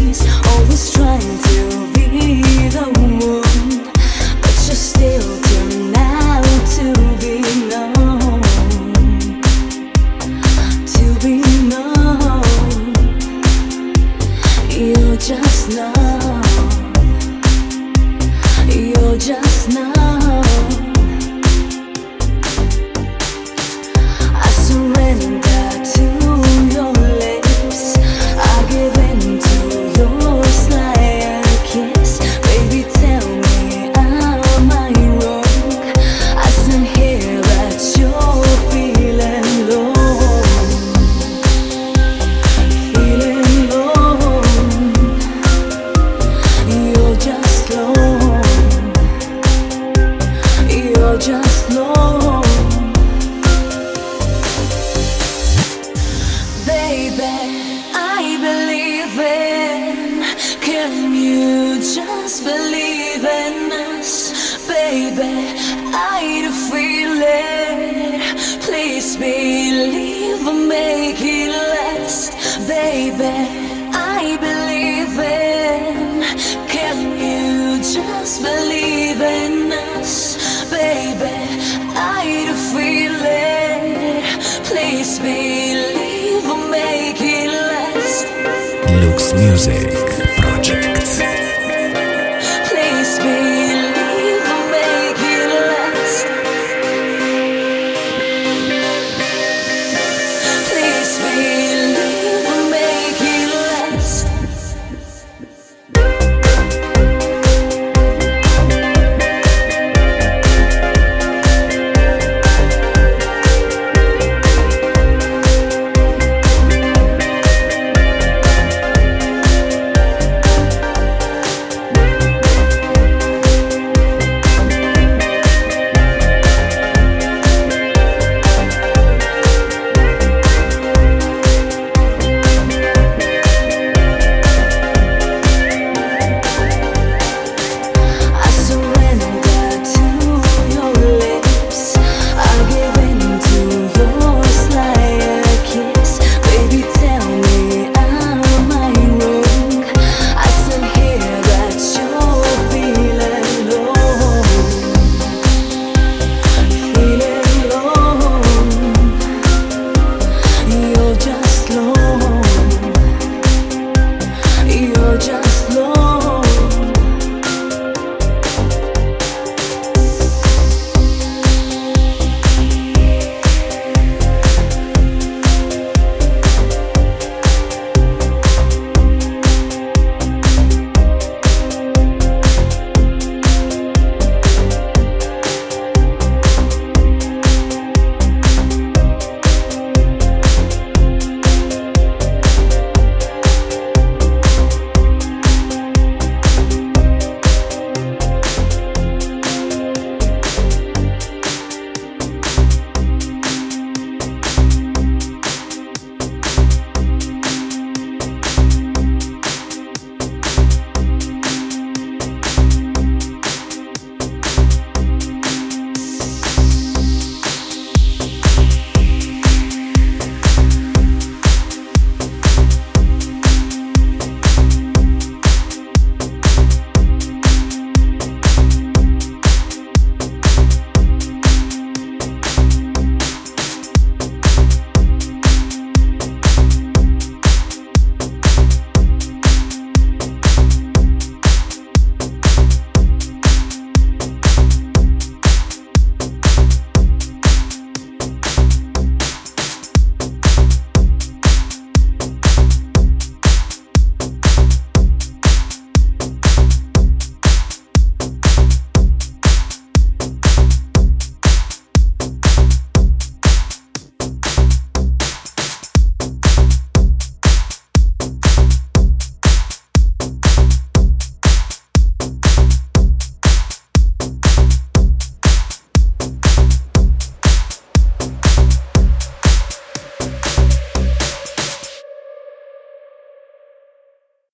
breeze, always trying to be the one, but you still turn out to be known, to be known. You just know, you just know. I surrender to your lips, I give in to your sly kiss. Baby, tell me, am I wrong? I stand here that you're feeling low, feeling low. You're just low, you're just low. Baby, I believe in. Can you just believe in us? Baby, I do feel it. Please believe and make it last. Baby, I believe in. Can you just believe in us? Baby, I do feel it. Please believe and make it last. Lux Music.